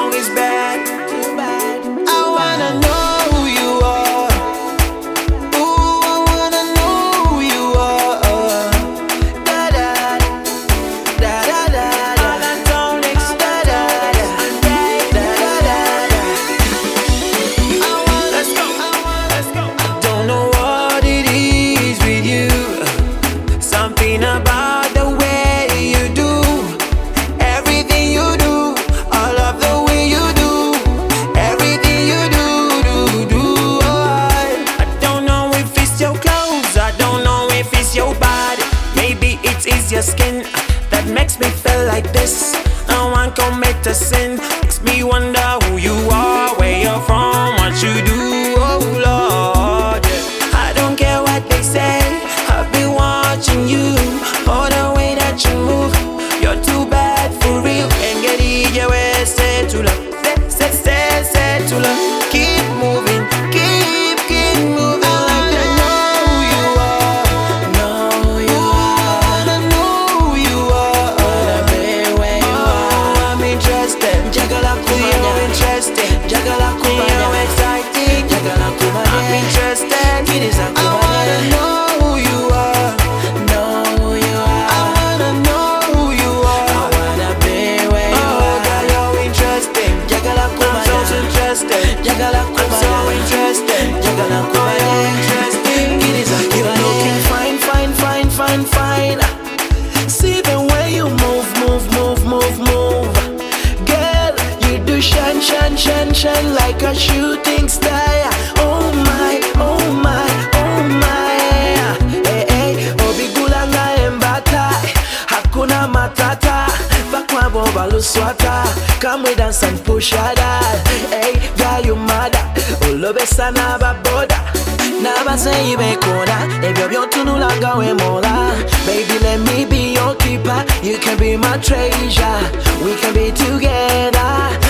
know it's bad. I wanna know who you are. Ooh, I wanna know who you are. Da da da da da da. Monotonix. Da da da da da da. Let's go. I don't know what it is with you. Something about the way you do everything you do. I love the way you do everything you do. I don't know if it's your clothes, I don't know if it's your body. Maybe it is your skin that makes me feel like this. No one commit a sin, makes me wonder who you are, where you're from, what you do. Oh Lord, I don't care what they say, I've been watching you, all the way that you move. You're too bad for real. Engedi jewe setula, setula. Keep moving, keep moving. I like to know who you are. Know who you are. Wanna know who you are. Wanna be where you are. I'm interested. Jagala kumanya. You're interesting. Jagala kumanya. You're exciting. Jagala kumanya. I'm interested. Kidisa kumanya. I wanna know who you are. Know who you are. I wanna know who you are. I wanna be where you are. Girl, you're interesting. Jagala kumanya. I'm so interested. Jagala kumanya. I'm so interested. Jagala kumanya. You're interesting. Kidisa kumanya. You're looking fine. See the way you move. Girl, you do shine like a shooting star. Oh my. Hey, obigulanga embata. Hakuna matata. Bakwabo baluswata. Come we dance and push that. Hey, girl, you mad. Olobe sana baboda. Naba say ibekona. Ebyo byotunulanga we mola. Baby, let me be your keeper. You can be my treasure. We can be together.